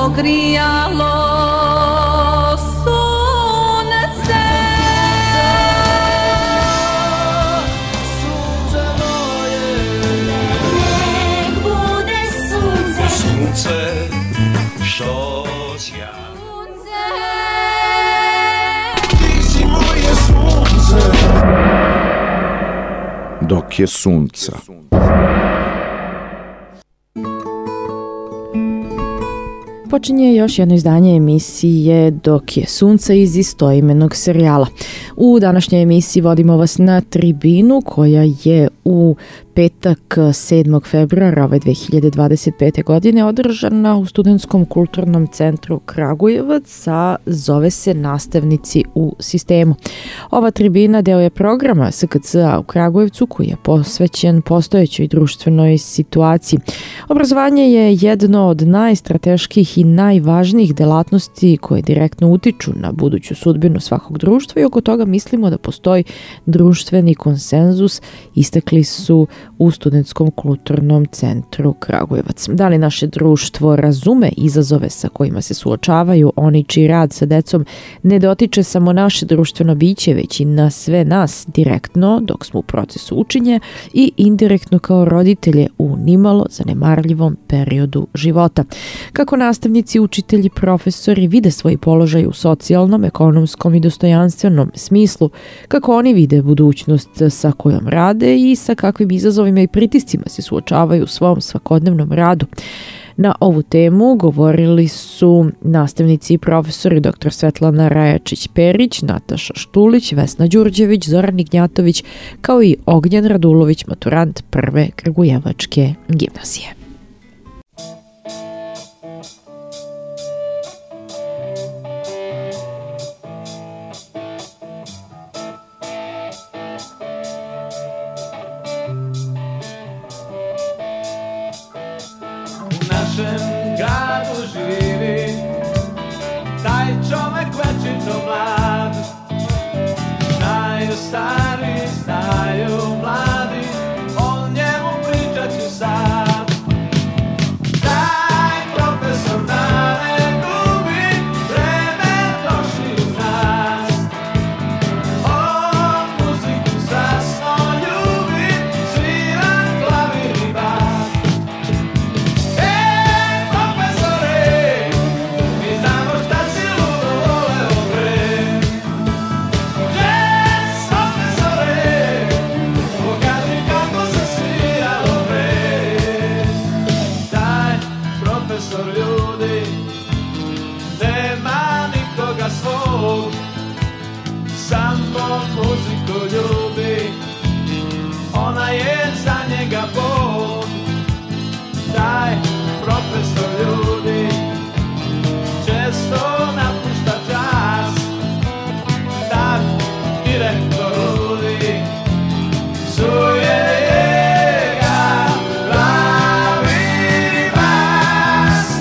ogrijalo sunce. Sunce moje, nek bude sunce. Sunce što sja. Ti si moje sunce. Dok je sunca. Počinje još jedno izdanje emisije Dok je sunca iz istoimenog serijala. U današnjoj emisiji vodimo vas na tribinu koja je u petak 7. februara ove 2025. godine održana u Studentskom kulturnom centru Kragujevac, a zove se Nastavnici u sistemu. Ova tribina deo je programa SKC-a u Kragujevcu koji je posvećen postojećoj društvenoj situaciji. Obrazovanje je jedno od najstrateških i najvažnijih delatnosti koje direktno utiču na buduću sudbinu svakog društva i oko toga mislimo da postoji društveni konsenzus, istakli su u Studentskom kulturnom centru Kragujevac. Da li naše društvo razume izazove sa kojima se suočavaju oni čiji rad sa decom ne dotiče samo naše društveno biće, već i na sve nas direktno dok smo u procesu učenja i indirektno kao roditelje u nimalo zanemarljivom periodu života. Kako nastavnici, učitelji, profesori vide svoj položaj u socijalnom, ekonomskom i dostojanstvenom smislu, kako oni vide budućnost sa kojom rade i sa kakvim izazovima i pritiscima se suočavaju u svom svakodnevnom radu. Na ovu temu govorili su nastavnici i profesori dr. Svetlana Rajačić-Perić, Nataša Štulić, Vesna Đurđević, Zoran Ignjatović, kao i Ognjen Radulović, maturant prve Kragujevačke gimnazije. Gradu živi taj čovek večito mlad. Znaju stari, znaju mladi, o njemu pričat ću sad. Taj profesor da ne gubi, vreme došli uz nas. On muziku strasno ljubi, svira klavir i bas. Samo muziku ljubi, ona je za njega Bog. Taj profesor ljudi često napušta čas. Tak direktor ljudi suje njega glavi vas.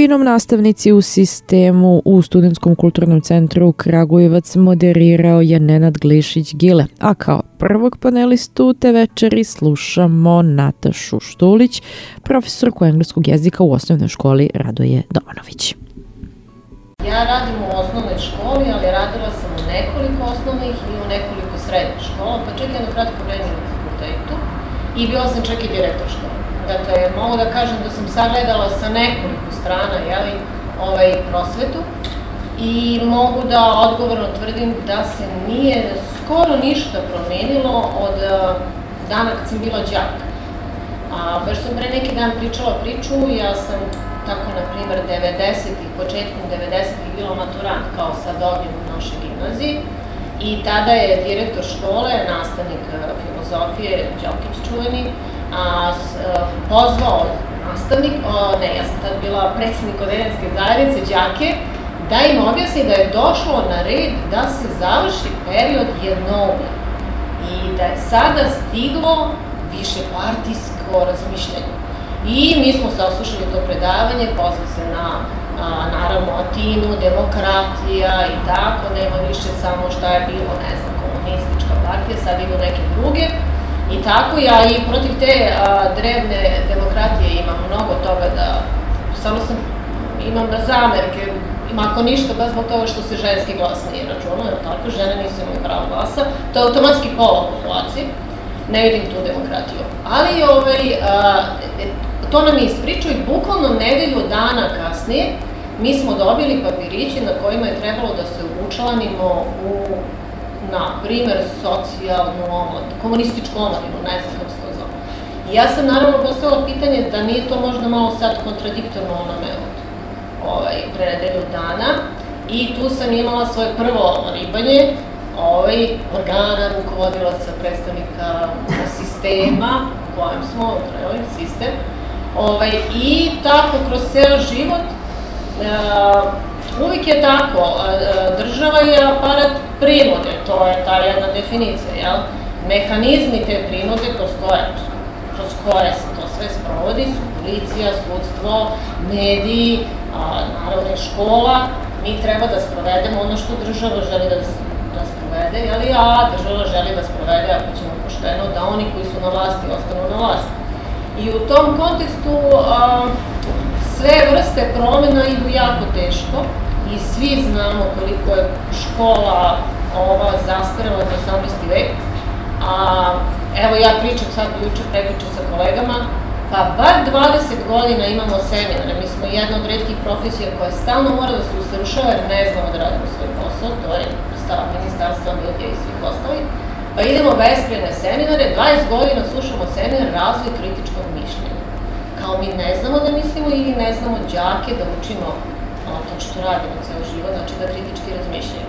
Tribinom nastavnici u sistemu u Studentskom kulturnom centru Kragujevac moderirao je Nenad Glišić-Gile, a kao prvog panelistu te večeri slušamo Natašu Štulić, profesorku engleskog jezika u osnovnoj školi Radoje Domanović. Ja radim u osnovnoj školi, ali radila sam u nekoliko osnovnih i u nekoliko srednjih škola, pa čak jedno kratko vreme na fakultetu i bila sam čak i direktor škola. Dakle, mogu da kažem da sam sagledala sa nekoliko strana prosvetu i mogu da odgovorno tvrdim da se nije skoro ništa promenilo od dana kad sam bila đak. Baš sam pre neki dan pričala priču, ja sam tako, na primer, 90-ih, početkom 90-ih bila maturant kao sad ovdje u našoj gimnaziji i tada je direktor škole, nastavnik filozofije, Đokić čuveni, pozvao ja sam tad bila predsjednik odeljenske zajednice, đake, da im objasni da je došlo na red da se završi period jednoumlja i da je sada stiglo višepartijsko razmišljanje. I mi smo saslušali to predavanje, pozvao se na, naravno, Atinu, demokratija i tako, nema više samo šta je bilo, ne znam, komunistička partija, sad idu neke druge. I tako, ja i protiv te drevne demokratije imam mnogo toga da, samo imam zamerke, ako ništa, baš zbog toga što se ženski glas nije računao, jer tako, žene nisu imali pravo glasa, to je automatski pola populacije, ne vidim tu demokratiju. Ali, to nam je ispričao i bukvalno nedelju dana kasnije mi smo dobili papiriće na kojima je trebalo da se učlanimo u, na primer, socijalnu omladinu, komunističku omladinu, ne znam kako se to zove. I ja sam naravno postavila pitanje da nije to možda malo sad kontradiktorno onome od pre nedelju dana i tu sam imala svoje prvo ribanje, organa, rukovodilaca, predstavnika sistema u kojem smo, sistem. I tako, kroz ceo život, uvijek je tako, država je aparat prinude, to je ta jedna definicija, jel? Mehanizmi te prinude kroz koje se to sve sprovodi su policija, sudstvo, mediji, naravno i škola. Mi treba da sprovedemo ono što država želi da sprovede, a država želi da sprovede, ako ćemo pošteno, da oni koji su na vlasti ostanu na vlasti. I u tom kontekstu sve vrste promjena idu jako teško i svi znamo koliko je škola ova zastarela za 18. vek. Evo, ja pričam sad juče, prekjuče sa kolegama, pa bar 20 godina imamo seminare. Mi smo jedna od retkih profesija koja stalno mora da se usavršava jer ne znamo da radimo svoj posao, to je stav ministarstva, medija i svih ostalih. Pa idemo beskrajne seminare, 20 godina slušamo seminar razvoj kritičkog mišljenja. Kao mi ne znamo da mislimo ili ne znamo đake da učimo to što radimo ceo život, znači da kritički razmišljaju.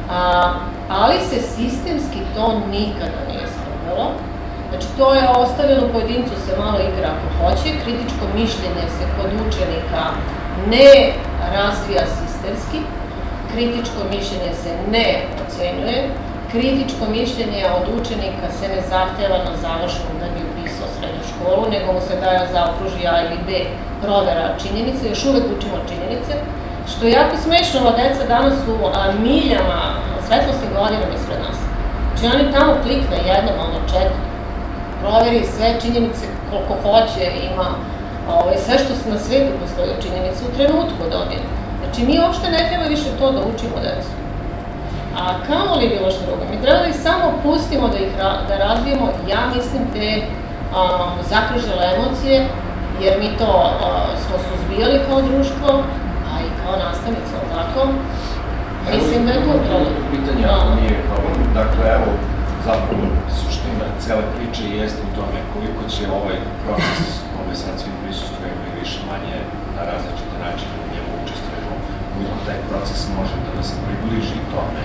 Ali se sistemski to nikada nije sprovelo. Znači to je ostavljeno pojedincu, se malo igra ako hoće, kritičko mišljenje se kod učenika ne razvija sistemski, kritičko mišljenje se ne ocenjuje, kritičko mišljenje od učenika se ne zahteva na završnom da bi upisao srednju školu, nego mu se daje zaokruži A ili B provera činjenice, još uvek učimo činjenice, što je jako smešno, ova deca danas su miljama, svetlosnim godinama ispred nas. Znači oni tamo klikne jednom, četiri, proveri sve činjenice koliko hoće, ima sve što se na svijetu postoji od činjenice u trenutku dobije. Znači mi uopšte ne treba više to da učimo decu. A kamo li bilo što drugo? Mi treba da ih samo pustimo da razvijemo, ja mislim, te zakružile emocije, jer mi to smo suzbijali kao društvo, a i kao nastavnica, tako? Mislim da je to problem. Pitanje, ako nije problem, dakle, evo, zapravo suština cele priče jeste u tome koliko će ovaj proces, sad svi prisustujemo i više manje na različite načine u njemu učestvujemo, koliko taj proces može da nas približi tome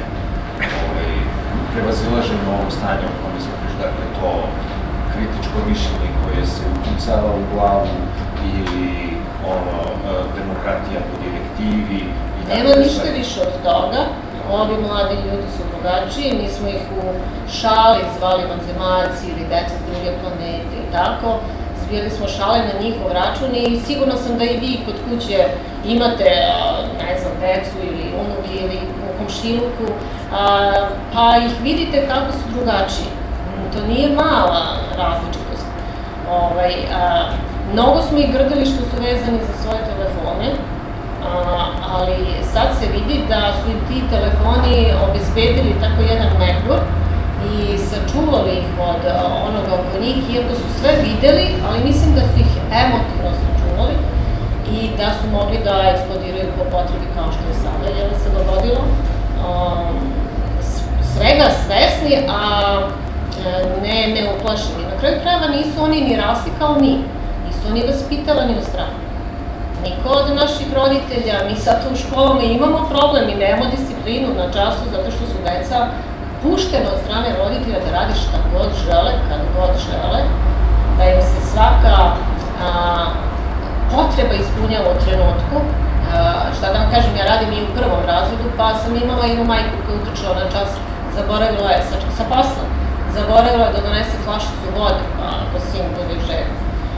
prevazilaženju ovog stanja u kome smo prišli, dakle to kritičko mišljenje koje se upucava u glavu ili demokratija po direktivi. Nema ništa više od toga. Ovi mladi ljudi su drugačiji, mi smo ih u šali zvali vanzemaljci ili deca s druge planete i tako. razvijali smo šale na njihov račun i sigurno sam da i vi kod kuće imate, ne znam, decu ili unuke ili u komšiluku, pa ih vidite kako su drugačiji. To nije mala različitost. Mnogo smo ih grdili što su vezani za svoje telefone, ali sad se vidi da su im ti telefoni obezbedili tako jedan megor i sačuvali ih od onoga oko njih, iako su sve videli, ali mislim da su ih emotivno sačuvali i da su mogli da eksplodiraju po potrebi kao što je sada se dogodilo. Svega svesni, a ne uplašeni. Na kraju krajeva nisu oni ni rasli kao mi, nisu oni vaspitavani u strahu. Niko od naših roditelja, mi sad u školama imamo problem i nemamo disciplinu na času zato što su deca puštena od strane roditelja da radi šta god žele, kad god žele, da im se svaka potreba ispunjava u trenutku. Šta da vam kažem, ja radim i u prvom razredu, pa sam imala jednu majku koja utrčala na čas, zaboravila je sa posla, zaboravila je da donese flašicu vode, pa ako sin bude želj.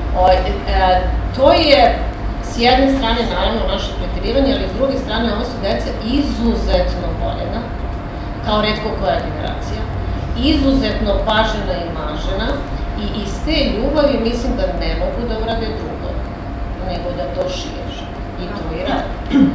To je s jedne strane naravno naše preterivanje, ali s druge strane ovo su deca izuzetno voljena, kao retko koja generacija, izuzetno pažena i mažena i iz te ljubavi mislim da ne mogu da urade drugo, nego da to šire. I to i radi.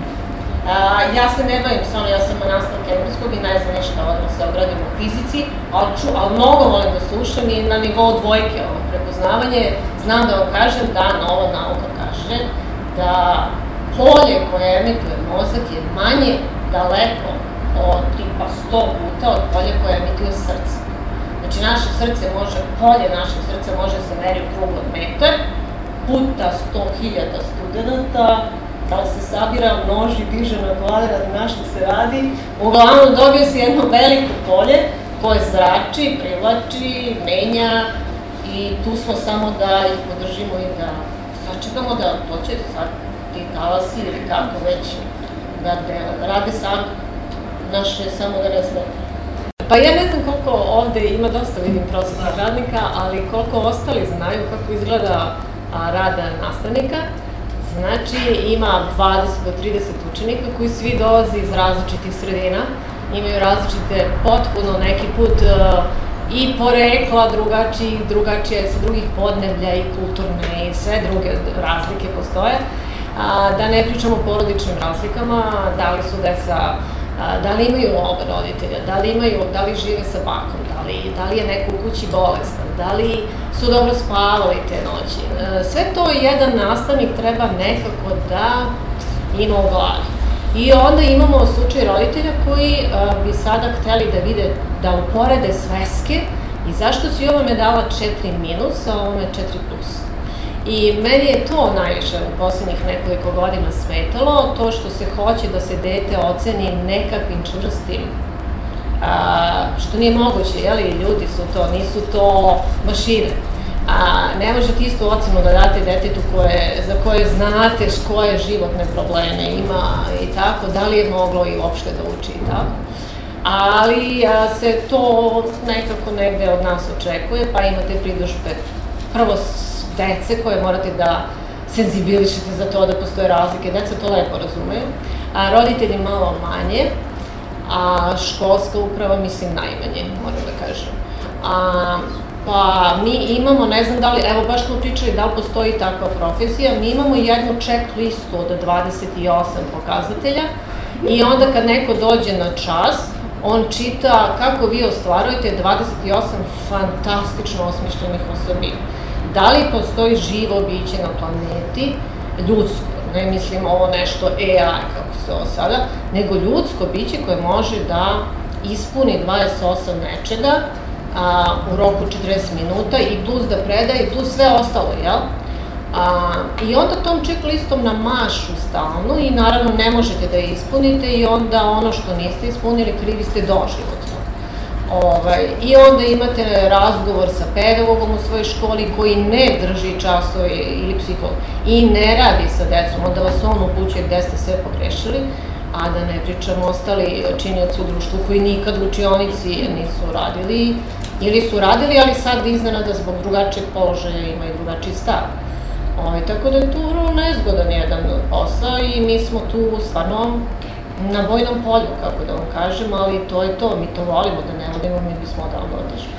Ja se ne bavim sa ono, ja sam nastavnik engleskog i ne znam ništa da se obradim u fizici, ali mnogo volim da slušam i na nivou dvojke prepoznavanje. Znam da vam kažem da nova nauka kaže da polje koje emituje mozak je manje daleko od tipa 100 puta od polja koje emituje srce. Znači polje našeg srca može se meri u krug od metar, puta 100.000 studenta, da se sabira, množi, diže na kvadrat, na što se radi. Uglavnom dobije se jedno veliko polje koje zrači, privlači, menja i tu smo samo da ih podržimo i da sačekamo da to će sad ti talasi ili kako već da rade sami. Naše samo da ne smete. Pa ja ne znam koliko ovde ima dosta, vidim, prosvetnih radnika, ali koliko ostali znaju kako izgleda rad nastavnika. Znači, ima 20 do 30 učenika koji svi dolaze iz različitih sredina, imaju različite, potpuno neki put i porekla drugačije sa drugih podneblja i kulturne i sve druge razlike postoje. Da ne pričamo o porodičnim razlikama, da li su deca, da li imaju oba roditelja, da li žive sa bakom, da li je neko u kući bolestan, da li su dobro spavali te noći. Sve to jedan nastavnik treba nekako da ima u glavi. I onda imamo slučaj roditelja koji bi sada hteli da vide, da uporede sveske i zašto si ovome dala 4 minus, a ovome 4 plus. I meni je to najviše u poslednjih nekoliko godina smetalo, to što se hoće da se dete oceni nekakvim čvrstim, što nije moguće, ljudi su to, nisu to mašine. Ne možete istu ocenu da date detetu za koje znate koje životne probleme ima i tako, da li je moglo i uopšte da uči i tako. Ali se to nekako negde od nas očekuje, pa imate pritužbe prvo dece koje morate da senzibilišete za to da postoje razlike. Deca to lepo razumeju, a roditelji malo manje, a školska uprava mislim najmanje, moram da kažem. Pa mi imamo, ne znam da li, evo baš smo pričali da li postoji takva profesija, mi imamo jednu check-listu od 28 pokazatelja i onda kad neko dođe na čas, on čita kako vi ostvarujete 28 fantastično osmišljenih osobina. Da li postoji živo biće na planeti, ljudsko, ne mislim ovo nešto AI kako se ovo sada, nego ljudsko biće koje može da ispuni 28 nečega u roku 40 minuta i plus da preda i plus sve ostalo, jel? I onda tom check-listom namašu stalno i naravno ne možete da je ispunite i onda ono što niste ispunili krivi ste doživotno. I onda imate razgovor sa pedagogom u svojoj školi koji ne drži časove ili psiholog i ne radi sa decom, onda vas on upućuje gde ste sve pogrešili, a da ne pričamo ostali činioci u društvu koji nikad u učionici nisu radili Ili su radili, ali sad iznenada zbog drugačijeg položaja imaju drugačiji stav. Tako da je tu vrlo nezgodan jedan posao i mi smo tu stvarno na bojnom polju, kako da vam kažem, ali to je to, mi to volimo, da ne volimo, mi bismo odavno otišli.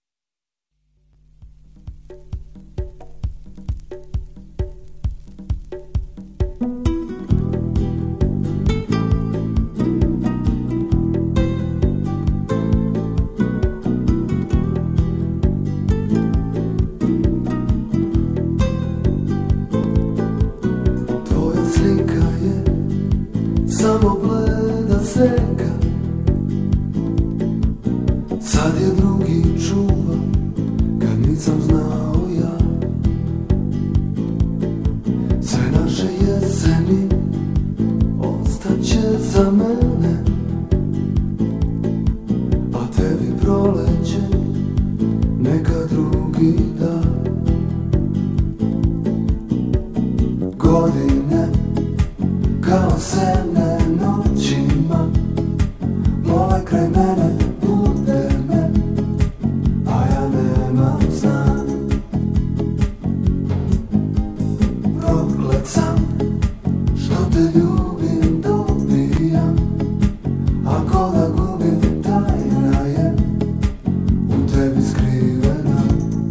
Samo bleda senka, sad je drugi čuva, kad nisam znao ja. Sve naše jeseni ostaće za mene, a tebi proleće neka drugi dan. Godine kao sene noćima plove kraj mene, bude me, a ja nemam sna. Proklet sam što te ljubim, dobijam, ako da gubim, tajna je u tebi skrivena.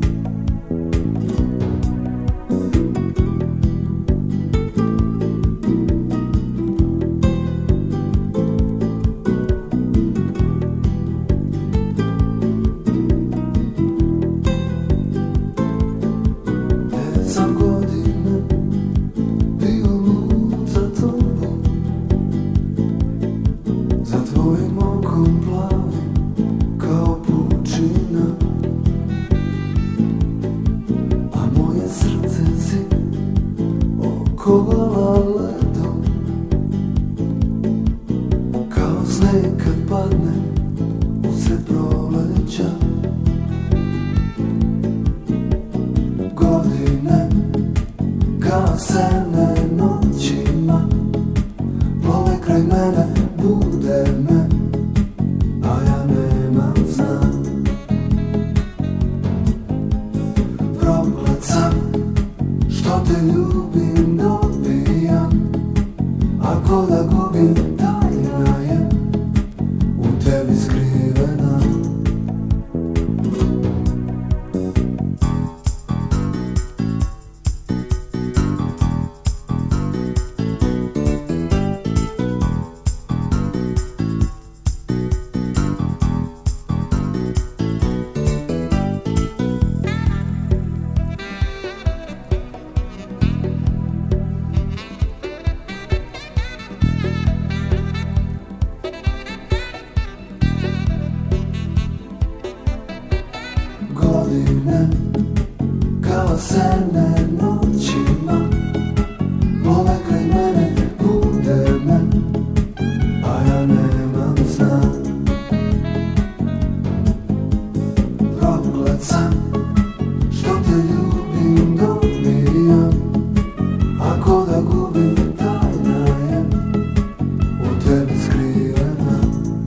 Kovala ledom, kao sneg kad padne usred proleća. Godine kao sene noćima plove kraj mene, bude me, a ja nemam sna. Proklet sam što te ljubim, dobijam, ako da gubim, tajna je u tebi skrivena. Godine kao sene noćima plove kraj mene, bude me, a ja nemam sna. Proklet sam što te ljubim, dobijam, ako da gubim, tajna je u tebi skrivena.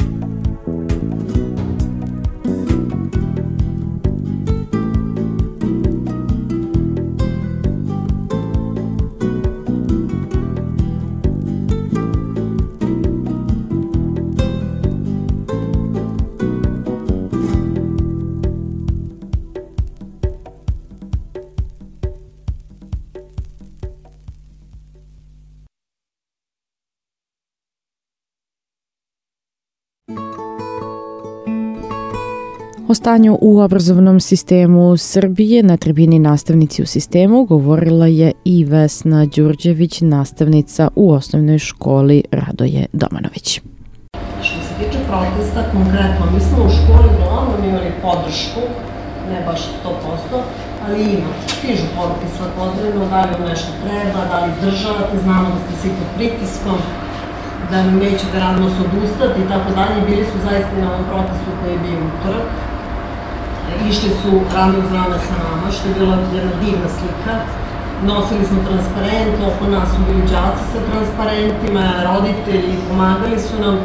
O stanju u obrazovnom sistemu Srbije na tribini Nastavnici u sistemu govorila je i Vesna Đurđević, nastavnica u osnovnoj školi Radoje Domanović. Što se tiče protesta, konkretno, mi smo u školi uglavnom imali podršku, ne baš 100%, ali ima. Stižu poruke svakodnevno, da li vam nešto treba, da li izdržavate, znamo da ste svi pod pritiskom, da nećete radno se odustati i tako dalje. Bili su zaista na ovom protestu koji je bio utorak. Išli su rame uz rame sa nama, što je bila jedna divna slika. Nosili smo transparente, oko nas su bili đaci sa transparentima, roditelji, pomagali su nam.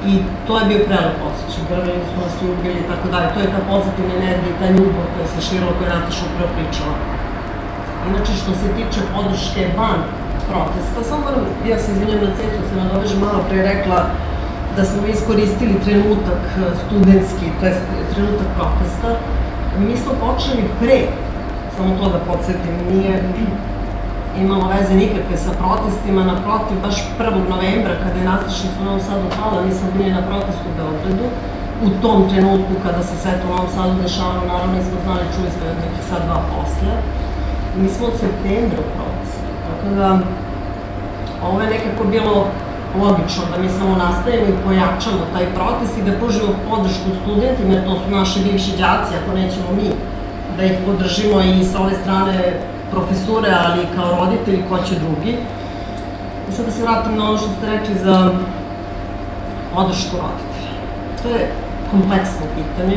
I to je bio prelep osjećaj, grlili su nas ljubili i tako dalje. To je ta pozitivna energija i ta ljubav koja se širila, koju je Nataša upravo pričala. Inače, što se tiče podrške van protesta, samo moram, ja se izvinjam na cecu, se nadovežem malo pre rekla da smo iskoristili trenutak studentski, to je trenutak protesta. Mi smo počeli pre, samo to da podsjetim, nije imalo veze nikakve sa protestima, naprotiv, baš 1. novembra, kada je nastašnica u Novom Sadu pala, mi smo bili na protestu u Beogradu, u tom trenutku kada se sve to u Novom Sadu dešavalo, naravno nismo znali, čuli smo nekih sad 2 posle. Mi smo od septembra u protestu, tako da ovo je nekako bilo logično da mi samo nastavimo i pojačamo taj protest i da pružimo podršku studentima, jer to su naši bivši đaci, ako nećemo mi da ih podržimo i sa ove strane profesure, ali i kao roditelji, ko će drugi. I sad da se vratim na ono što ste rekli za podršku roditelja. To je kompleksno pitanje.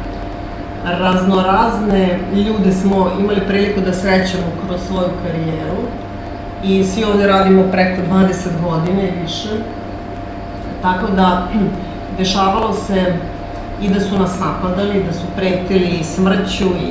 Raznorazne ljude smo imali priliku da srećemo kroz svoju karijeru i svi ovde radimo preko 20 godina i više. Tako da, dešavalo se i da su nas napadali, da su pretili smrću i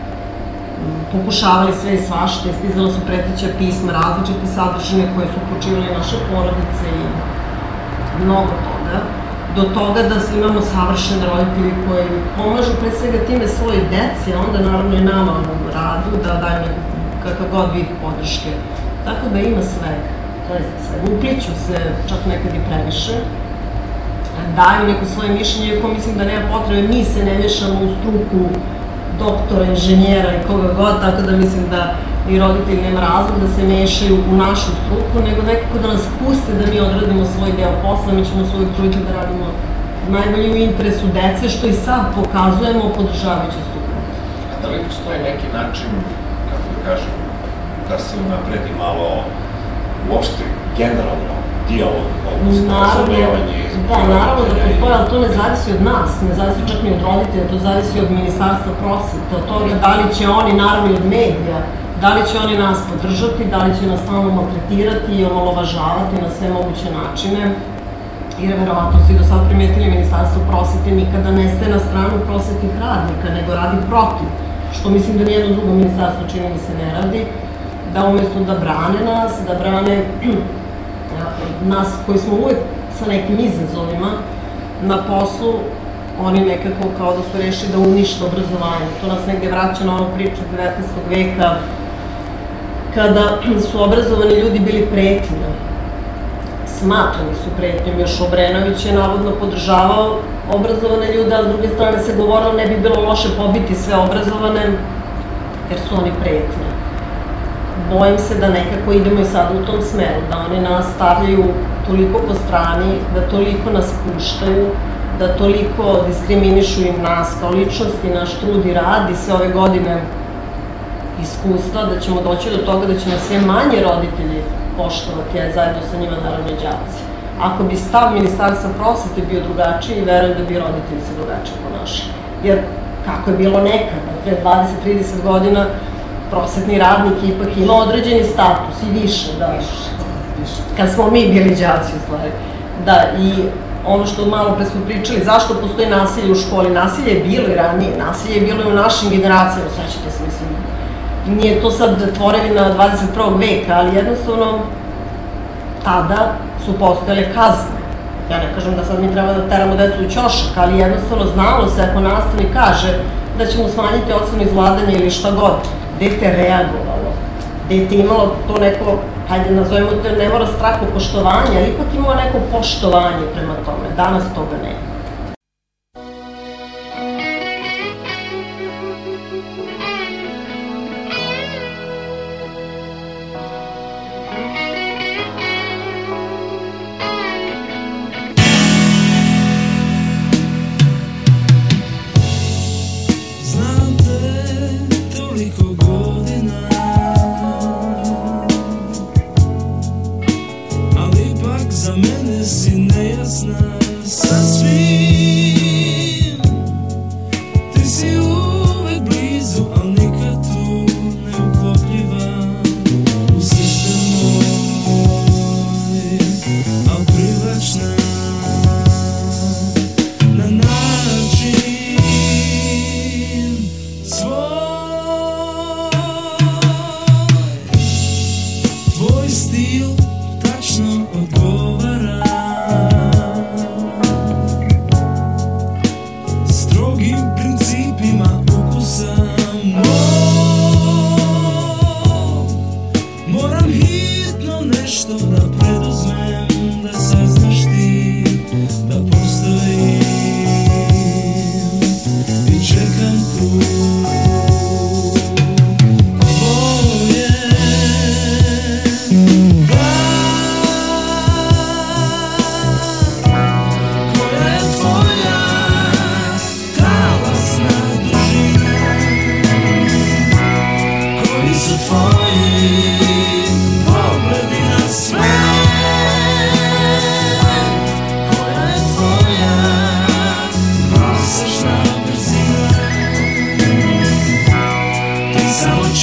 pokušavali sve i svašta, stizala su preteća pisma, različite sadržine koje su počivali naše porodice i mnogo toga. Do toga da imamo savršene roditelji koji pomažu pre svega time svoje deci, a onda naravno i nama u radu da daju kakav god vid podrške. Tako da ima svega, to je sve. Upliću se čak nekad i previše, daju neko svoje mišljenje, iako mislim da nema potrebe, mi se ne mešamo u struku doktora, inženjera i koga god, tako da mislim da i roditelji nema razlog da se mešaju u našu struku, nego nekako da nas puste da mi odradimo svoj deo posla, mi ćemo svoj truditi da radimo najbolje u interesu dece, što i sad pokazujemo podržavajući studente. A da li postoji neki način, kako da kažem, da se unapredi malo uopšte generalno dijalog, odnosno razumevanje između roditelja? Da, naravno da postoji, ali to ne zavisi od nas, ne zavisi čak ni od roditelja, to zavisi od Ministarstva prosvete, od toga da li će oni, naravno i od medija, da li će oni nas podržati, da li će nas stalno maltretirati i omalovažavati na sve moguće načine. Jer verovatno su i do sad primetili, Ministarstvo prosvete nikada ne staje na stranu prosvetnih radnika, nego radi protiv, što mislim da nijedno drugo ministarstvo, čini mi se, ne radi, da umesto da brane nas, da brane nas koji smo uvek sa nekim izazovima na poslu, oni nekako kao da su rešili da unište obrazovanje. To nas negde vraća na onu priču 19. veka, kada su obrazovani ljudi bili pretnja. Smatrani su pretnjom, još Obrenović je navodno podržavao obrazovane ljude, a s druge strane se govorilo ne bi bilo loše pobiti sve obrazovane, jer su oni pretnje. Bojim se da nekako idemo i sad u tom smeru, da oni nas stavljaju toliko po strani, da toliko nas puštaju, da toliko diskriminišu i nas kao ličnosti, naš trud i rad i sve ove godine iskustva, da ćemo doći do toga da će nas sve manje roditelji poštovati, a zajedno sa njima naravno i đaci. Ako bi stav Ministarstva prosvete bio drugačiji, verujem da bi roditelji se drugačije ponašali. Jer kako je bilo nekada, pre 20-30 godina, prosvetni radnik ipak ima određeni status i više, da. Kad smo mi bili đaci, u stvari. Da, i ono što malo pre smo pričali, zašto postoji nasilje u školi? Nasilje je bilo i ranije, nasilje je bilo i u našim generacijama, sećate se, mislim. Nije to sad tvorevina 21. veka, ali jednostavno tada su postojale kazne. Ja ne kažem da sad mi treba da teramo decu u ćošak, ali jednostavno znalo se ako nastavnik kaže da ćemo smanjiti ocenu izvladanja ili šta god, dete reagovalo, dete imalo to neko, hajde nazovemo to, ne mora strahopoštovanje, ali ipak imalo neko poštovanje prema tome. Danas toga nema.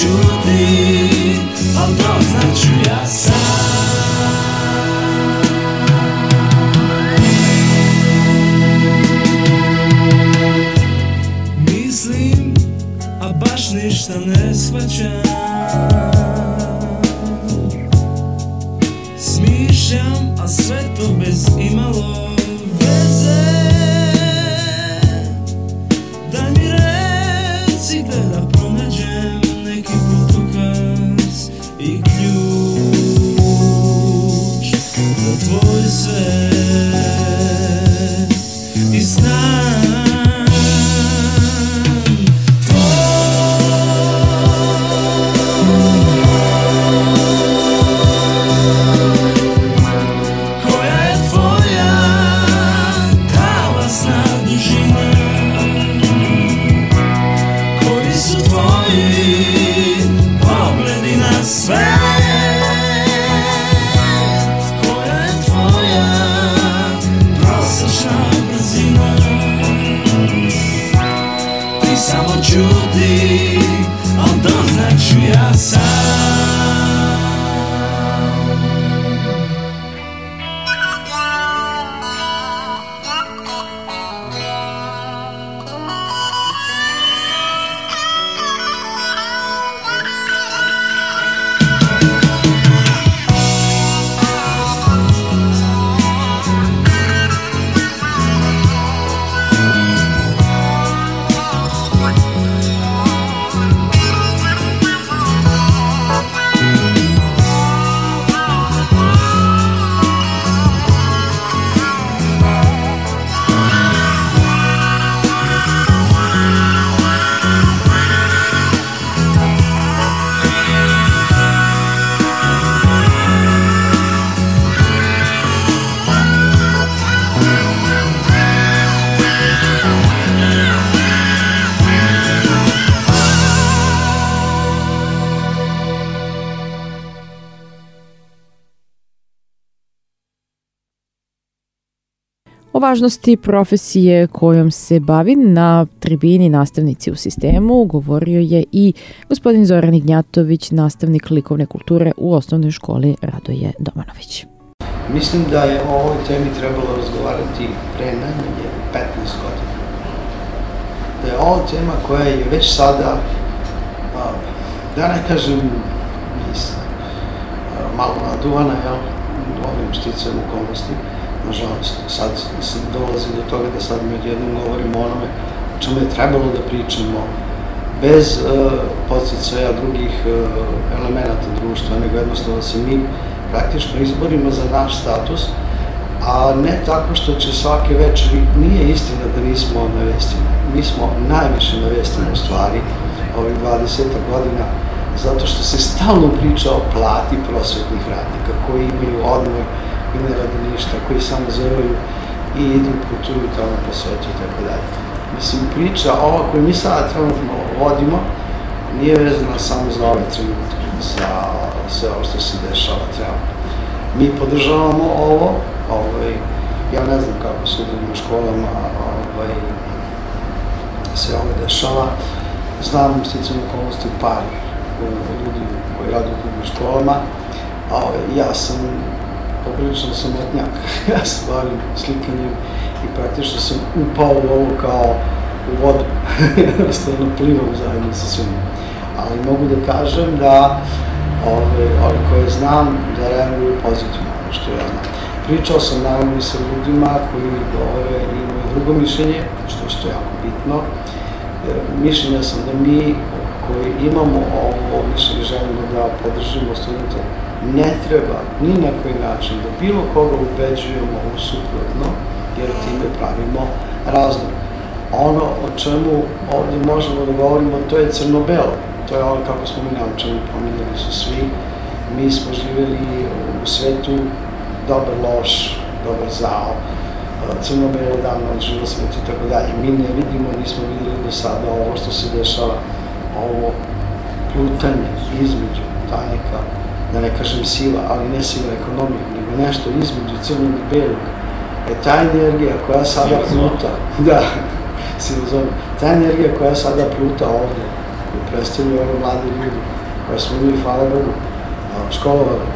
čuti, al doznaću ja sam. Mislim, a baš ništa ne shvaćam. Smišljam, a sve to bez imalo veze. Daj mi recite da pronađem neki putokaz i ključ za tvoj svet i snan. Samo čuti, al doznaću ja sam. O važnosti profesije kojom se bavi na tribini nastavnici u sistemu govorio je i gospodin Zoran Ignjatović, nastavnik likovne kulture u osnovnoj školi Radoje Domanović. Mislim da je o ovoj temi trebalo razgovarati pre najmanje 15 godina. Da je ovo tema koja je već sada, da ne kažem, malo naduvana, ovim sticajem okolnosti. Nažalost, sad dolazi do toga da sad mi odjednom govorimo o onome o čemu je trebalo da pričamo bez podsticaja drugih elemenata društva, nego jednostavno da se mi praktično izborimo za naš status, a ne tako što će svake večeri, nije istina da nismo na vestima. Mi smo najviše na vestima u stvari ovih 20 godina, zato što se stalno priča o plati prosvetnih radnika koji imaju odmor i ne rade ništa, koji samo zeraju i idu, putuju tamo po svetu i tako dalje. Mislim, priča ova koju mi sada trenutno vodimo nije vezana samo za ovaj trenutak, za sve ovo što se dešava trenutno. Mi podržavamo ovo, ja ne znam kako se u drugim školama se ovo dešava. Znam sticam okolnosti par ljudi koji rade u drugim školama. Ja sam poprilično samotnjak, ja se bavim slikanjem i praktično sam upao u ovo kao u vodu, jednostavno plivam zajedno sa svima. Ali mogu da kažem da ovi koje znam da reaguju pozitivno, što ja znam. Pričao sam naravno i sa ljudima koji govore i imaju drugo mišljenje, što je jako bitno. Mišljenja sam da mi koji imamo ovo mišljenje želimo da podržimo studente, ne treba ni na koji način da bilo koga ubeđujemo u suprotno, jer time pravimo razlog. Ono o čemu ovdje možemo da govorimo, to je crno-belo. To je ono kako smo mi naučeni, pominjali su svi. Mi smo živjeli u svetu dobar loš, dobar zao, crno-belo davno od živa svet i tako dalje. Mi ne vidimo, nismo vidjeli do sada ovo što se dešava, ovo plutanje između tajnika, da ne kažem sila, ali ne sila ekonomije, nego nešto između crnog i belog. Ta energija koja sada pluta, da, ta energija koja sada pluta ovdje, koju predstavljaju ove mlade ljudi, koje smo mi, hvala Bogu, školovali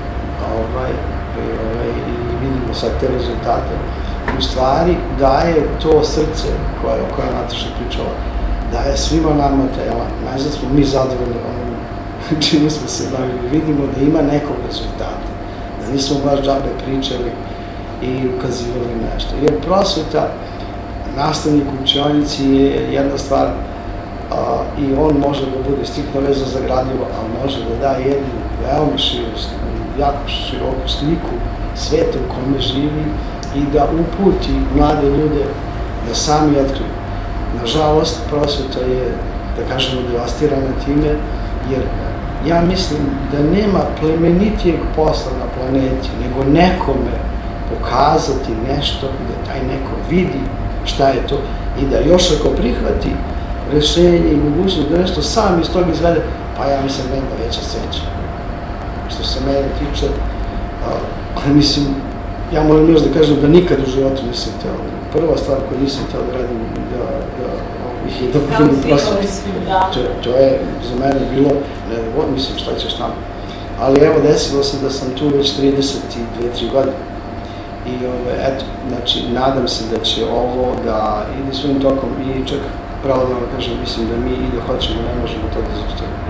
i vidimo sad te rezultate. U stvari daje to srce o kojem Nataša pričala, daje svima nama taj elan. Najzad smo mi zadovoljni čime smo se bavili. Vidimo da ima nekog rezultata, da nismo baš džabe pričali i ukazivali nešto. Jer prosveta, nastavnik u učionici je jedna stvar i on može da bude striktno vezan za gradivo, ali može da da jednu veoma jako široku sliku sveta u kome živi i da uputi mlade ljude da sami otkriju. Nažalost, prosveta je, da kažemo, devastirana time, jer ja mislim da nema plemenitijeg posla na planeti, nego nekome pokazati nešto, da taj neko vidi šta je to i da još ako prihvati rešenje i mogućnost da nešto sam iz toga izvede, pa ja mislim da nema veća sreća. Što se mene tiče, mislim, ja moram još da kažem da nikad u životu nisam htio. Prva stvar koju nisam htio da radim je da budem prosveti. To je za mene bilo, mislim šta ćeš tamo. Ali evo, desilo se da sam tu već 32-3 godine. I eto, znači, nadam se da će ovo da ide svojim tokom i čak pravo da vam kažem, mislim da mi i da hoćemo, ne možemo to da zaustavimo.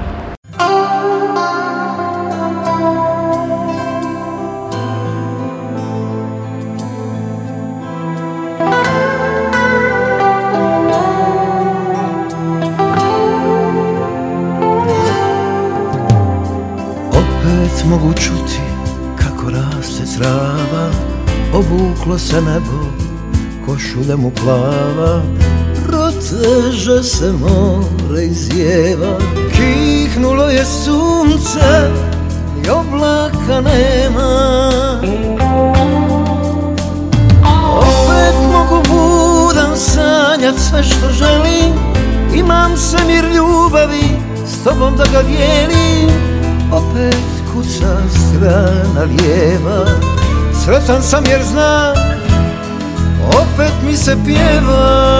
Opet mogu čuti kako raste trava, obuklo se nebo, košulja mu plava, proteže se more i zjeva, kihnulo je sunce i oblaka nema. Opet mogu budan sanjat sve što želim, imam se mir ljubavi, s tobom da ga dijelim. Opet kuca strana lijeva, sretan sam jer znam, opet mi se pjeva.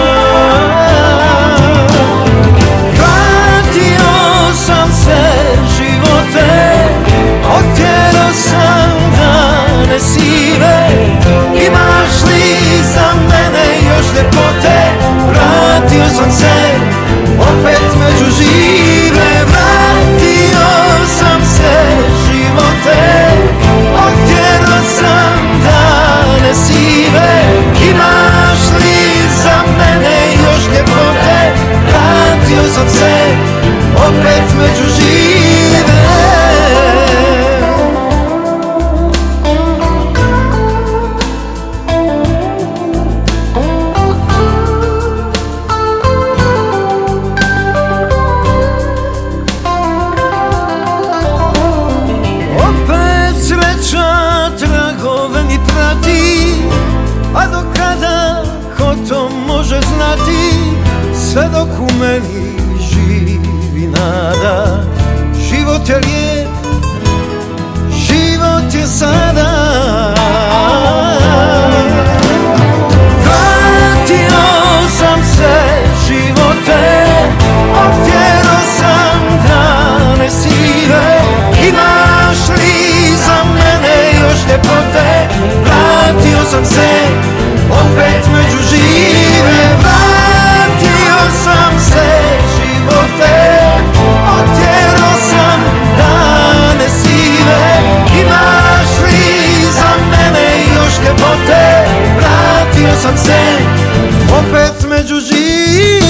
Vratio sam se živote, otjerao sam dane sive, imaš li za mene još ljepote? Vratio sam se, opet među žive, vratio sam se živote, otjerao sam dane sive, imaš li za mene još ljepote? Vratio sam se, opet među žive. A do kada ko to može znati, sve dok u meni živi nada. Život je lijep, život je sada. Vratio sam se živote, otjerao sam dane sive, imaš li za mene još ljepote? Vratio sam se, opet među žive, vratio sam se živote, otjerao sam dane sive, imaš li za mene još ljepote? Vratio sam se, opet među žive.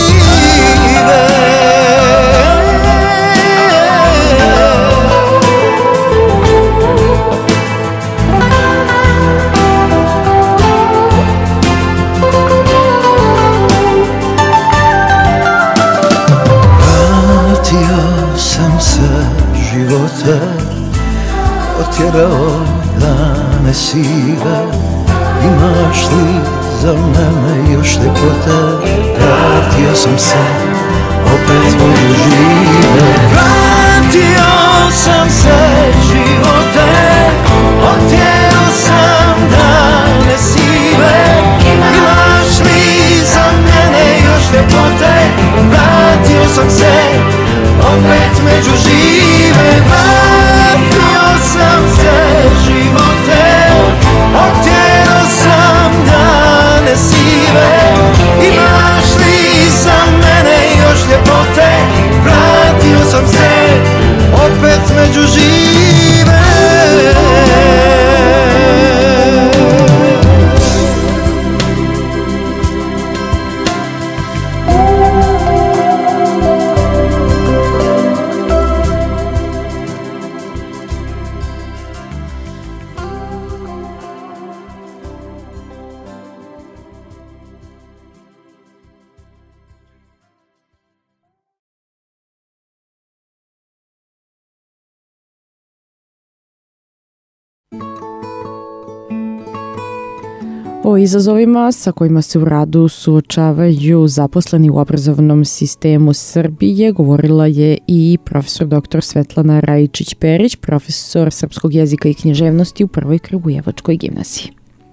Živote, otjerao dane sive, imaš li za mene još ljepote? Vratio sam se, opet među žive. Vratio sam se živote, otjerao sam dane sive, imaš li za mene još ljepote? Vratio sam se, O izazovima sa kojima se u radu suočavaju zaposleni u obrazovnom sistemu Srbije govorila je i profesor dr. Svetlana Rajičić-Perić, profesor srpskog jezika i književnosti u Prvoj Kragujevačkoj gimnaziji.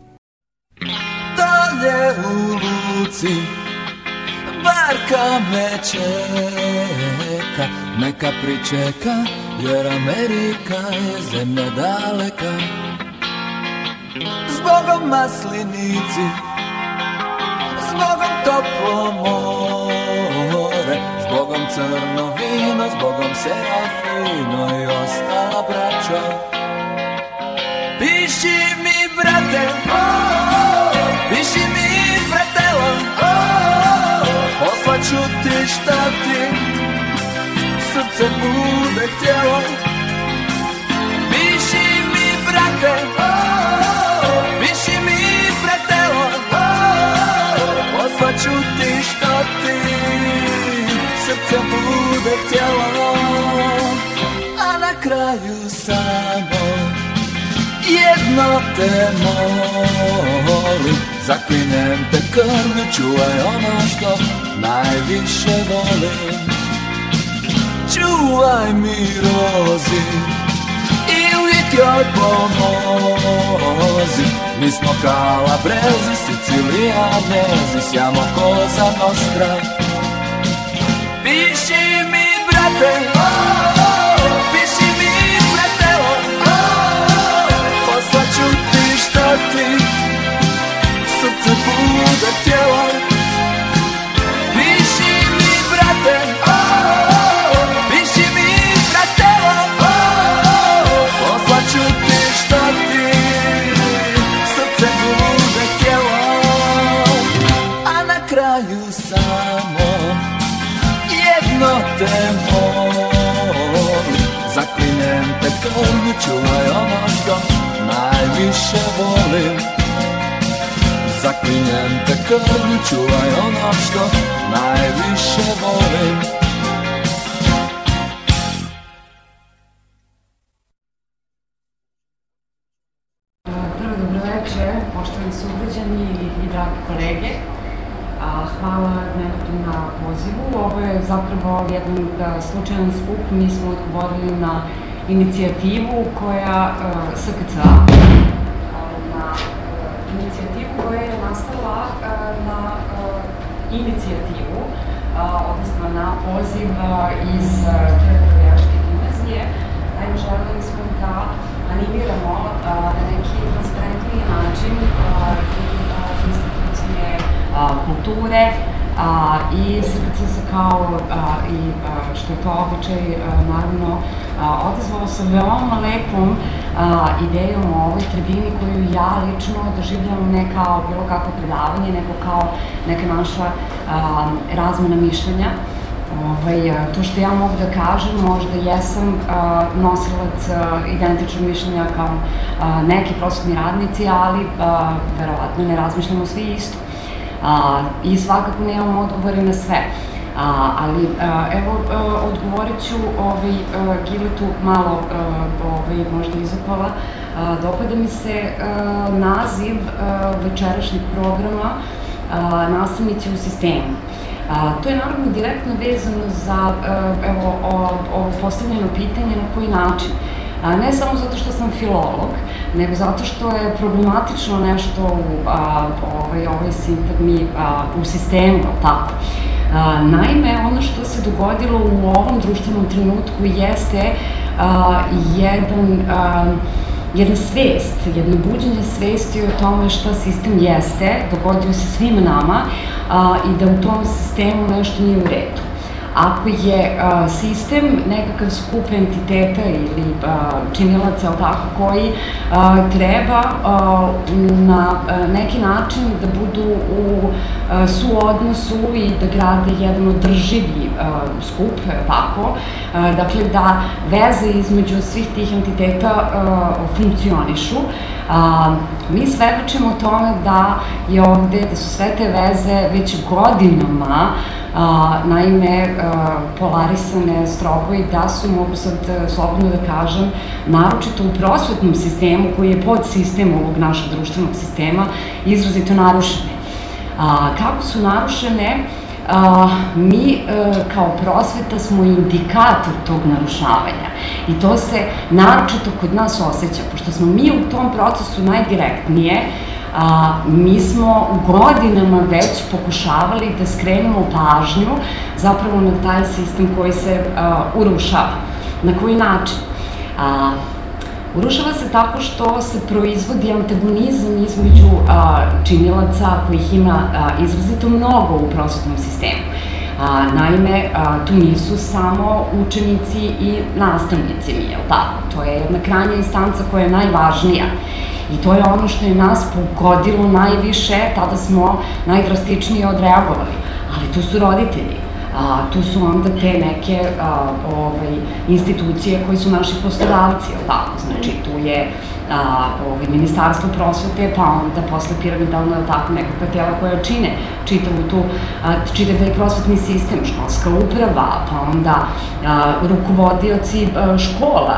Dalje u luci barka me čeka, neka pričeka, jer Amerika je zemlja daleka. Zbogom maslinici, zbogom toplo more, zbogom crno vino, zbogom Serafino i ostala braća. Piši mi, brate, piši mi, fratelo, poslaću ti šta ti srce bude htjelo. Piši mi, brate, piši mi, fratelo, poslaću ti šta ti srce bude htjelo. A na kraju samo jedno te molim, zaklinem te krvlju, čuvaj ono što najviše volim. Čuvaj mi rozi i uvijek joj pomozi. Mi smo Kalabrezi, Sicilijanezi, sjamo Koza Nostra. Piši mi, brate, piši mi, fratelo, poslaću ti šta ti srce bude htjelo. Piši mi, brate, piši mi, fratelo, poslaću ti šta ti srce bude htjelo. A na kraju samo jedno te molim, zaklinem te krvlju, čuvaj ono što najviše volim. Zaklinjem te krvlju, čuvaj ono što najviše volim. Prvo dobro večer, poštovani sugrađani i dragi kolege. Hvala Nenadu na pozivu. Ovo je zapravo jedan slučajan skup. Mi smo odgovorili na inicijativu koja SKCA, na inicijativu koja je nastala na inicijativu, odnosno na poziv iz Kragujevačke gimnazije. Naime, želeli smo da animiramo na neki transparentniji način i institucije kulture i SKC kao i što je to običaj, naravno, odazvalo se veoma lepom idejom o ovoj tribini koju ja lično doživljam ne kao bilo kakvo predavanje, nego kao neka naša razmena mišljenja. To što ja mogu da kažem, možda jesam nosilac identičnog mišljenja kao neki prosvetni radnici, ali verovatno ne razmišljamo svi isto. I svakako nemamo odgovore na sve. Ali evo, odgovorit ću Giletu malo možda izopala. Dopada mi se naziv večerašnjeg programa Nastavnici u sistemu. To je naravno direktno vezano za ovo postavljeno pitanje na koji način. Ne samo zato što sam filolog, nego zato što je problematično nešto u ovoj sintagmi u sistemu, tako. Naime, ono što se dogodilo u ovom društvenom trenutku jeste jedna svest, jedno buđenje svesti o tome šta sistem jeste, dogodio se svima nama i da u tom sistemu nešto nije u redu. Ako je sistem nekakav skup entiteta ili činilaca koji treba na neki način da budu u suodnosu i da grade jedan održivi skup, tako, dakle da veze između svih tih entiteta funkcionišu, mi svedočimo o tome da je ovde, da su sve te veze već godinama naime polarisane strogo i da su, mogu sad slobodno da kažem, naročito u prosvetnom sistemu koji je pod sistem ovog našeg društvenog sistema izrazito narušene. Kako su narušene? Mi kao prosveta smo indikator tog narušavanja i to se naročito kod nas osjeća, pošto smo mi u tom procesu najdirektnije. Mi smo godinama već pokušavali da skrenemo pažnju zapravo na taj sistem koji se urušava. Na koji način? Urušava se tako što se proizvodi antagonizam između činilaca kojih ima izrazito mnogo u prosvetnom sistemu. Naime, tu nisu samo učenici i nastavnici, jel tako? To je jedna krajnja instanca koja je najvažnija. I to je ono što je nas pogodilo najviše, tada smo najdrastičnije odreagovali. Ali tu su roditelji, tu su onda te neke institucije koji su naši poslodavci, jel tako? Znači, tu je Ministarstvo prosvete, pa onda posle piramidalno, jel tako, nekakva tela koja čine čitav taj prosvetni sistem, školska uprava, pa onda rukovodioci škola,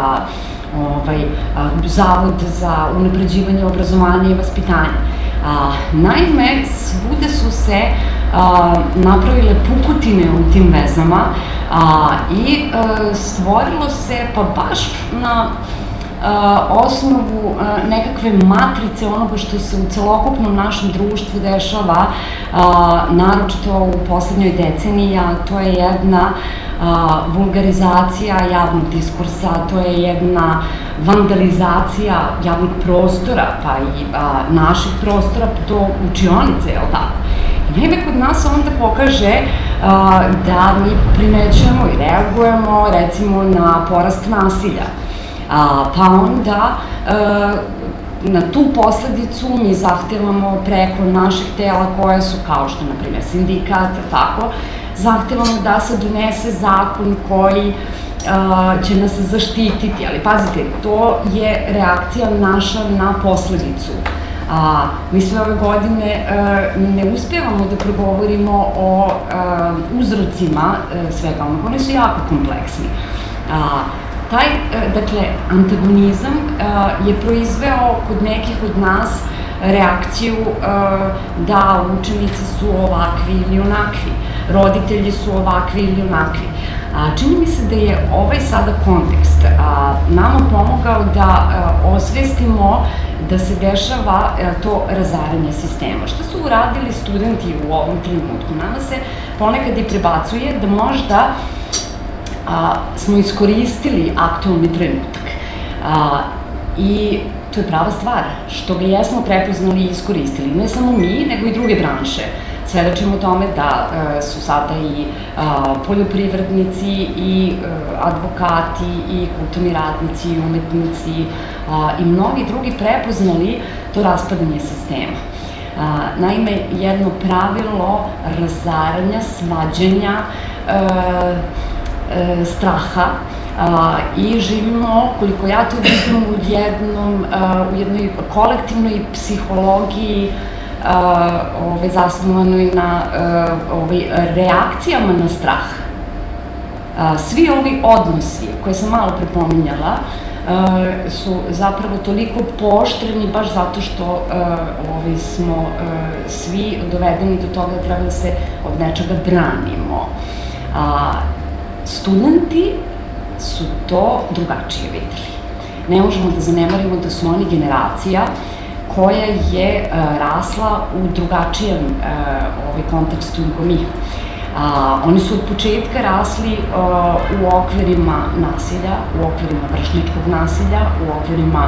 Zavod za unapređivanje obrazovanja i vaspitanja. Naime, svude su se napravile pukotine u tim vezama i stvorilo se, pa baš na osnovu nekakve matrice onoga što se u celokupnom našem društvu dešava, naročito u poslednjoj deceniji, a to je jedna vulgarizacija javnog diskursa, to je jedna vandalizacija javnog prostora, pa i naših prostora do učionice, jel tako? I naime, kod nas onda pokaže da mi primećujemo i reagujemo, recimo, na porast nasilja. Pa onda na tu posledicu mi zahtevamo preko naših tela koje su, kao što, na primjer, sindikat, tako, zahtevamo da se donese zakon koji će nas zaštititi, ali pazite, to je reakcija naša na posledicu. Mi sve ove godine ne uspevamo da progovorimo o uzrocima svega onog, oni su jako kompleksni. Taj, dakle, antagonizam je proizveo kod nekih od nas reakciju da učenici su ovakvi ili onakvi, roditelji su ovakvi ili onakvi. Čini mi se da je ovaj sada kontekst nama pomogao da osvestimo da se dešava to razaranje sistema. Šta su uradili studenti u ovom trenutku? Nama se ponekad i prebacuje da možda smo iskoristili aktualni trenutak. I to je prava stvar, što ga jesmo prepoznali i iskoristili. Ne samo mi, nego i druge branše. Svedočimo tome da su sada i poljoprivrednici, i advokati, i kulturni radnici, i umetnici, i mnogi drugi prepoznali to raspadanje sistema. Naime, jedno pravilo razaranja, svađanja, straha i živimo, koliko ja to vidim, u jednoj kolektivnoj psihologiji zasnovanoj na reakcijama na strah. Svi ovi odnosi koje sam malo prepominjala su zapravo toliko pooštreni baš zato što smo svi dovedeni do toga da treba da se od nečega branimo. Studenti su to drugačije videli. Ne možemo da zanemarimo da su oni generacija koja je rasla u drugačijem kontekstu nego mi. Oni su od početka rasli u okvirima nasilja, u okvirima vršnjačkog nasilja, u okvirima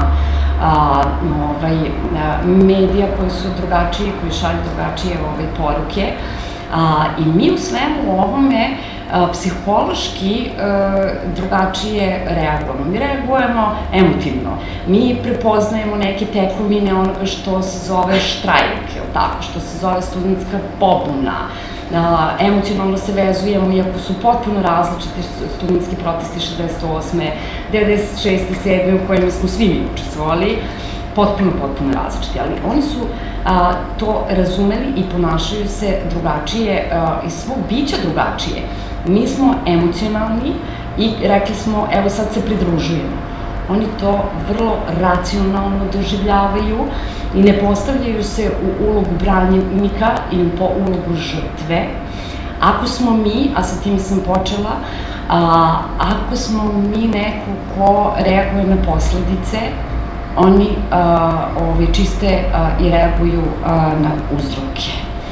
medija koji su drugačiji, koji šalju drugačije poruke. I mi u svemu ovome psihološki drugačije reagujemo. Mi reagujemo emotivno. Mi prepoznajemo neke tekovine onoga što se zove štrajk, što se zove studentska pobuna. Emocionalno se vezujemo, iako su potpuno različiti studentski protesti 68. 96. 7. u kojima smo svi učestvovali. potpuno različiti, ali oni su to razumeli i ponašaju se drugačije, iz svog bića drugačije. Mi smo emocionalni i rekli smo, evo sad se pridružujemo. Oni to vrlo racionalno doživljavaju i ne postavljaju se u ulogu branjenika ili po ulogu žrtve. Ako smo mi, a sa tim sam počela, ako smo mi neko ko reaguje na posledice, oni čiste i reaguju na uzroke.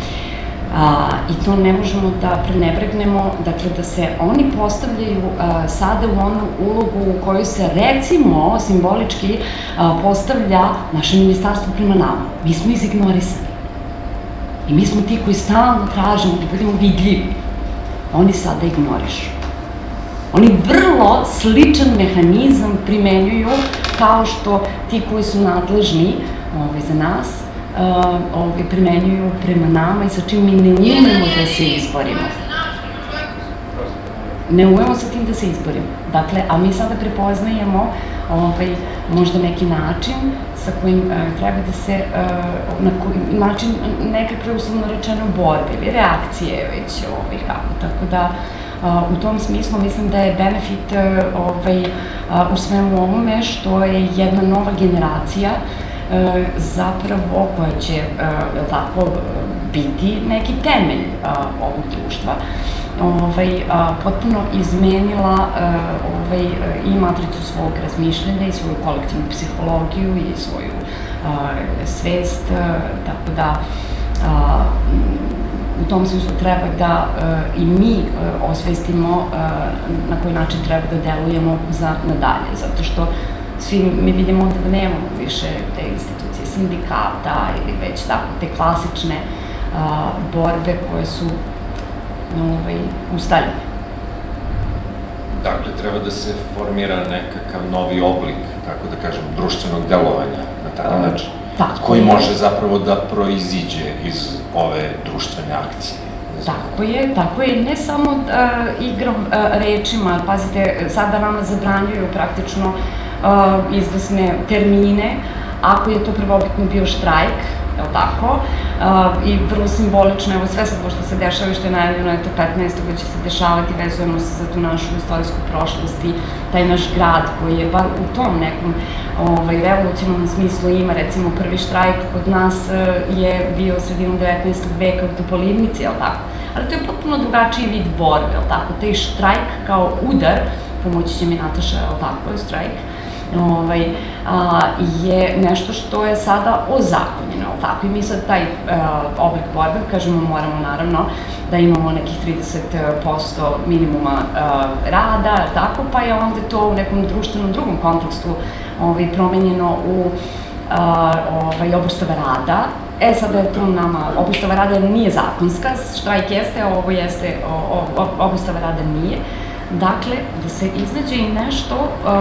I to ne možemo da prenebregnemo, dakle da se oni postavljaju sada u onu ulogu u kojoj se recimo simbolički postavlja naše ministarstvo prema nama. Mi smo izignorisani. I mi smo ti koji stalno tražimo da budemo vidljivi. Oni sada ignorišu. Oni vrlo sličan mehanizam primenjuju kao što ti koji su nadležni za nas primenjuju prema nama i sa čim mi ne umemo da se izborimo. Ne umemo sa tim da se izborimo. Dakle, a mi sada prepoznajemo možda neki način sa kojim treba da se, način nekakve uslovno rečeno borbe ili reakcije već kako. Tako da, u tom smislu mislim da je benefit u svemu ovome što je jedna nova generacija zapravo koja će biti neki temelj ovog društva, potpuno izmenila i matricu svog razmišljanja i svoju kolektivnu psihologiju i svoju svest, tako da u tom smislu treba da i mi osvestimo na koji način treba da delujemo za nadalje, zato što svi mi vidimo da nemamo više te institucije sindikata ili već tako te klasične borbe koje su ustaljene. Dakle, treba da se formira nekakav novi oblik, tako da kažem, društvenog delovanja na takav način, koji može zapravo da proiziđe iz ove društvene akcije. Tako je, ne samo igrom rečima, pazite, sada nama zabranjuju praktično izvesne termine, ako je to prvobitno bio štrajk, je li tako, i vrlo simbolično, evo sve sad što se dešava i što je najavljeno, eto 15. da će se dešavati, vezujemo se za tu našu istorijsku prošlost i taj naš grad koji je bar u tom nekom revolucionalnom smislu ima, recimo prvi štrajk kod nas je bio sredinom 19. veka u Topolivnici, je li tako, ali to je potpuno drugačiji vid borbe, je li tako, taj štrajk kao udar, pomoći će mi Nataša, je li tako, štrajk, je nešto što je sada ozakonjeno, tako i mi sad taj oblik borbe, kažemo, moramo naravno da imamo nekih 30% minimuma rada, tako, pa je onda to u nekom društvenom drugom kontekstu promenjeno u obustava rada. Sada je to nama, obustava rada nije zakonska, štrajk jeste, a ovo jeste, obustava rada nije. Dakle, da se iznađe i nešto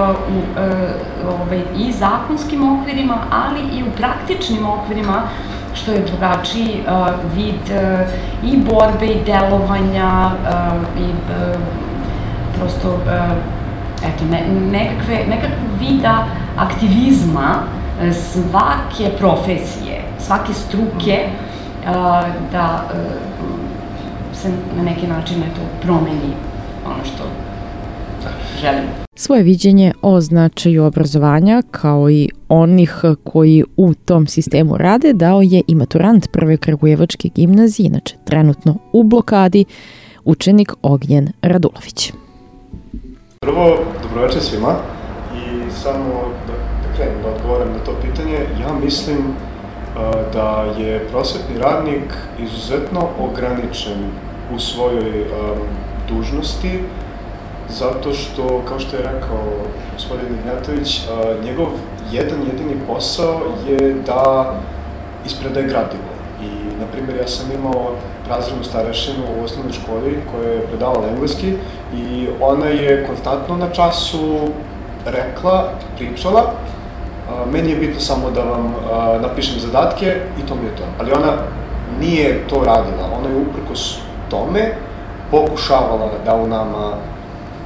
i zakonskim okvirima, ali i u praktičnim okvirima, što je drugačiji vid i borbe i delovanja i prosto, eto, nekakve vida aktivizma svake profesije, svake struke, da se na neki način promeni ono što želimo. Svoje viđenje o značaju obrazovanja, kao i onih koji u tom sistemu rade, dao je i maturant Prve Kragujevačke gimnazije, inače trenutno u blokadi, učenik Ognjen Radulović. Prvo, dobroveče svima i samo da krenem, da odgovorim na to pitanje. Ja mislim da je prosvetni radnik izuzetno ograničen u svojoj dužnosti, zato što, kao što je rekao gospodin Ignjatović, njegov jedan jedini posao je da ispredaje gradivo. I, na primjer, ja sam imao razrednu starešinu u osnovnoj školi koja je predavala engleski i ona je konstantno na času rekla, pričala, meni je bitno samo da vam napišem zadatke i to mi je to. Ali ona nije to radila, ona je uprkos tome pokušavala da u nama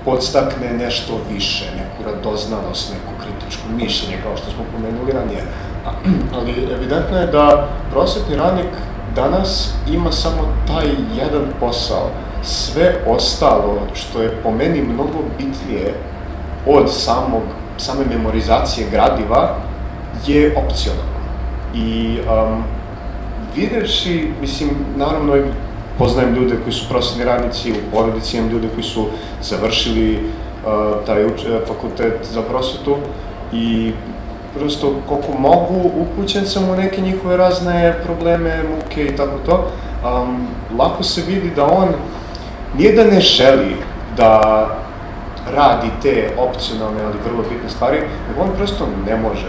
podstakne nešto više, neku radoznalost, neko kritičko mišljenje, kao što smo pomenuli ranije. Ali evidentno je da prosvetni radnik danas ima samo taj jedan posao. Sve ostalo, što je po meni mnogo bitnije od same memorizacije gradiva, je opcionalno. I videvši, mislim, naravno poznajem ljude koji su prosvetni radnici, u porodici imam ljude koji su završili taj fakultet za prosvetu i prosto koliko mogu upućen sam u neke njihove razne probleme, muke i tako to. Lako se vidi da on nije da ne želi da radi te opcionalne, ali vrlo bitne stvari, nego on prosto ne može.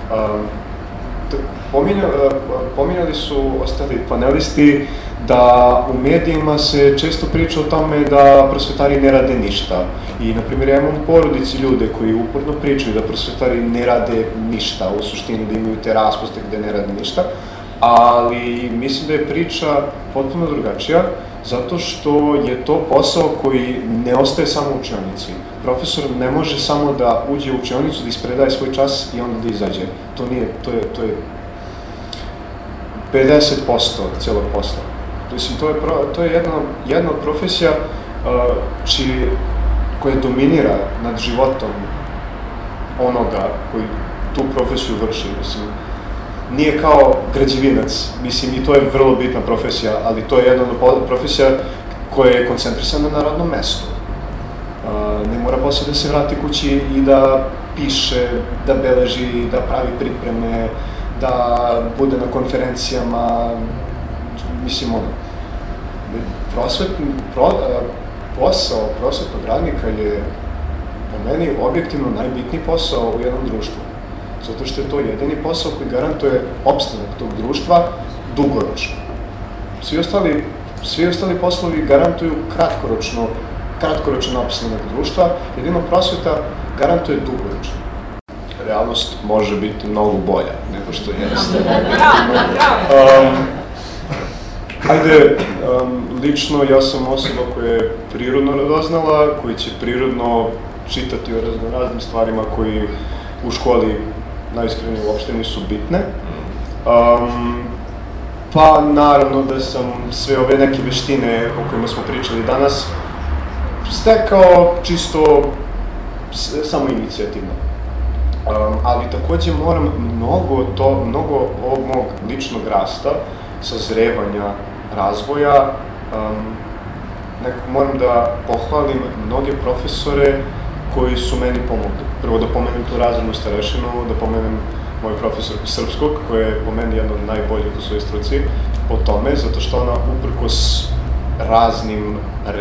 Pominjali su ostali panelisti da u medijima se često priča o tome da prosvetari ne rade ništa. I, na primjer, ja imam u porodici ljude koji uporno pričaju da prosvetari ne rade ništa, u suštini da imaju te raspuste gde ne rade ništa, ali mislim da je priča potpuno drugačija, zato što je to posao koji ne ostaje samo u učionici. Profesor ne može samo da uđe u učionicu, da ispredaje svoj čas i onda da izađe. To je 50% celog posla. Mislim, to je jedna od profesija koja dominira nad životom onoga koji tu profesiju vrši. Mislim, nije kao građevinac, mislim, i to je vrlo bitna profesija, ali to je jedna od profesija koja je koncentrisana na radnom mestu. Ne mora posle da se vrati kući i da piše, da beleži, da pravi pripreme, da bude na konferencijama, mislim, posao prosvetnog radnika je, po meni, objektivno najbitniji posao u jednom društvu. Zato što je to jedini posao koji garantuje opstanak tog društva dugoročno. Svi ostali poslovi garantuju kratkoročan opstanak društva, jedino prosveta garantuje dugoročno. Realnost može biti mnogo bolja nego što jeste. Lično ja sam osoba koja je prirodno radoznala, koji će prirodno čitati o raznim stvarima koji u školi najiskrenije uopšte nisu bitne. Pa naravno da sam sve ove neke veštine o kojima smo pričali danas stekao čisto samoinicijativno. Ali takođe moram mnogo ovog mog ličnog rasta, sazrevanja, razvoja, moram da pohvalim mnoge profesore koji su meni pomogli. Prvo da pomenem tu razrednu starešinu, da pomenem moju profesorku srpskog, koja je po meni jedna od najboljih u svojoj struci po tome, zato što ona uprkos raznim,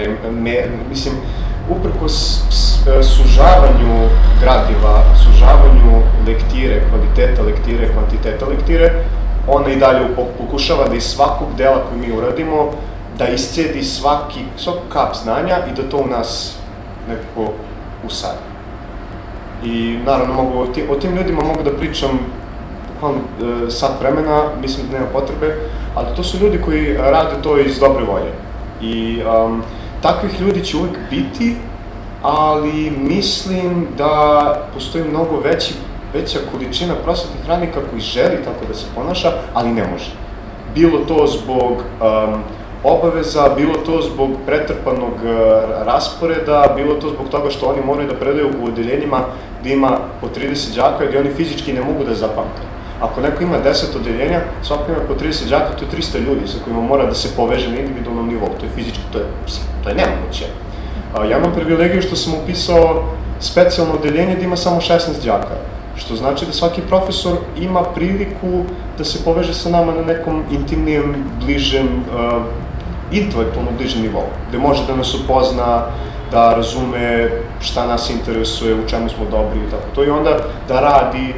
uprkos sužavanju gradiva, sužavanju lektire, kvaliteta lektire, kvantiteta lektire, ona i dalje pokušava da iz svakog dela koji mi uradimo, da iscedi svaku kap znanja i da to u nas nekako usadi. I naravno, o tim ljudima mogu da pričam bukvalno sat vremena, mislim da nema potrebe, ali to su ljudi koji rade to iz dobre volje. I takvih ljudi će uvek biti, ali mislim da postoji mnogo veća količina prosvetnih radnika koji želi tako da se ponaša, ali ne može. Bilo to zbog obaveza, bilo to zbog pretrpanog rasporeda, bilo to zbog toga što oni moraju da predaju u odeljenjima gde ima po 30 đaka i gde oni fizički ne mogu da zapamte. Ako neko ima 10 odeljenja, svako ima po 30 đaka, to je 300 ljudi sa kojima mora da se poveže na individualnom nivou. To je fizički, to je nemoguće. Ja imam privilegiju što sam upisao specijalno odeljenje gde ima samo 16 đaka, što znači da svaki profesor ima priliku da se poveže sa nama na nekom intimnijem, bližem, intelektualno bližem nivou, gde može da nas upozna, da razume šta nas interesuje, u čemu smo dobri i tako to, i onda da radi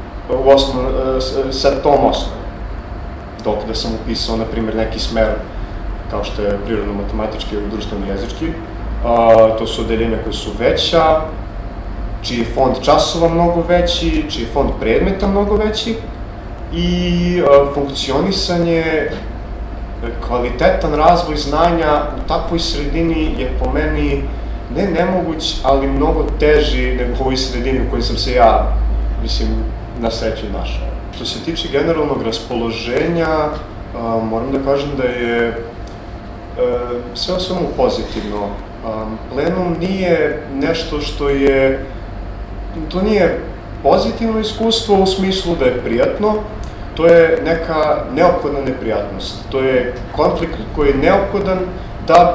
sa tom osnovom. Dok da sam upisao, na primjer, neki smer kao što je prirodno-matematički ili društveno-jezički, to su odeljenja koje su veća, čiji je fond časova mnogo veći, čiji je fond predmeta mnogo veći i funkcionisanje, kvalitetan razvoj znanja u takvoj sredini je po meni ne nemoguć, ali mnogo teži nego u ovoj sredini u kojoj sam se ja, mislim, na sreću našao. Što se tiče generalnog raspoloženja, moram da kažem da je sve o svemu pozitivno. Plenum nije nešto što je, to nije pozitivno iskustvo u smislu da je prijatno, to je neka neophodna neprijatnost. To je konflikt koji je neophodan da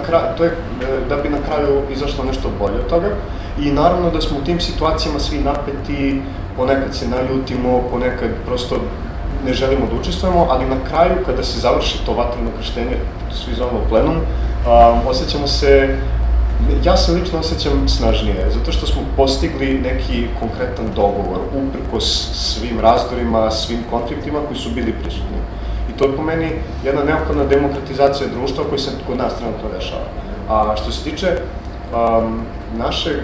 bi na kraju izašlo nešto bolje od toga. I naravno da smo u tim situacijama svi napeti, ponekad se naljutimo, ponekad prosto ne želimo da učestvujemo, ali na kraju kada se završi to vatreno krštenje, svi zovemo plenum, osjećamo se, ja se lično osjećam snažnije, zato što smo postigli neki konkretan dogovor, uprkos svim razdorima, svim konfliktima koji su bili prisutni. I to je po meni jedna neophodna demokratizacija društva koja se kod nas trenutno dešava. A što se tiče našeg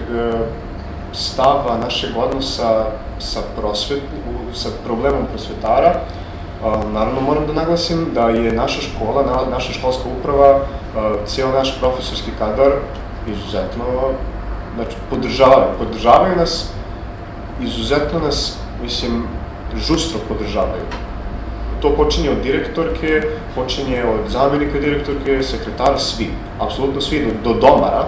stava, našeg odnosa sa problemom prosvetara, naravno moram da naglasim da je naša škola, naša školska uprava, cijel naš profesorski kadar izuzetno, znači podržavaju nas, izuzetno nas, mislim, žustro podržavaju. To počinje od direktorke, počinje od zamenika direktorke, sekretara, svi, apsolutno svi, do domara.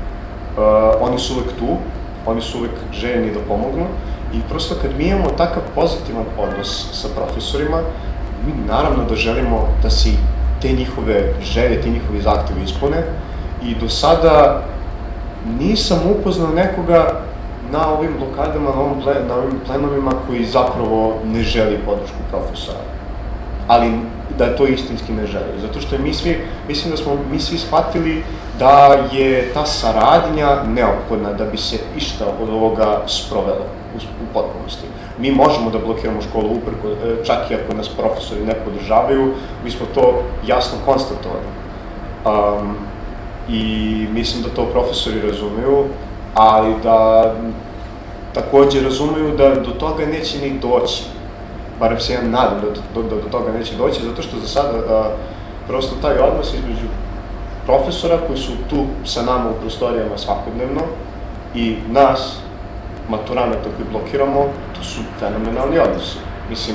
Oni su uvek tu, oni su uvek željni da pomognu i prosto kad mi imamo takav pozitivan odnos sa profesorima, mi naravno da želimo da se te njihove želje, ti njihovi zahtevi ispune i do sada nisam upoznao nekoga na ovim blokadama, na ovim plenovima koji zapravo ne želi podršku profesora. Ali da to istinski ne želi. Zato što mislim da smo mi svi shvatili da je ta saradnja neophodna da bi se išta od ovoga sprovelo u potpunosti. Mi možemo da blokiramo školu čak i ako nas profesori ne podržavaju, mi smo to jasno konstatovali. I mislim da to profesori razumeju, ali da takođe razumeju da do toga neće ni doći. Barem se ja nadam da do toga neće doći, zato što za sada prosto taj odnos između profesora koji su tu sa nama u prostorijama svakodnevno i nas, maturanata koji blokiramo, to su fenomenalni odnosi. Mislim,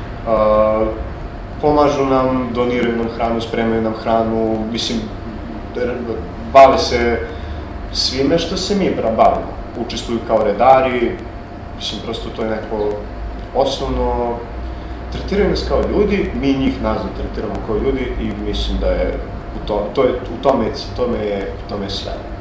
pomažu nam, doniraju nam hranu, spremaju nam hranu, mislim, bave se svime što se mi bavimo. Učestvuju kao redari, mislim, prosto to je neko osnovno, tretiraju nas kao ljudi, mi njih nazad tretiramo kao ljudi i mislim da je u tome je sjajno.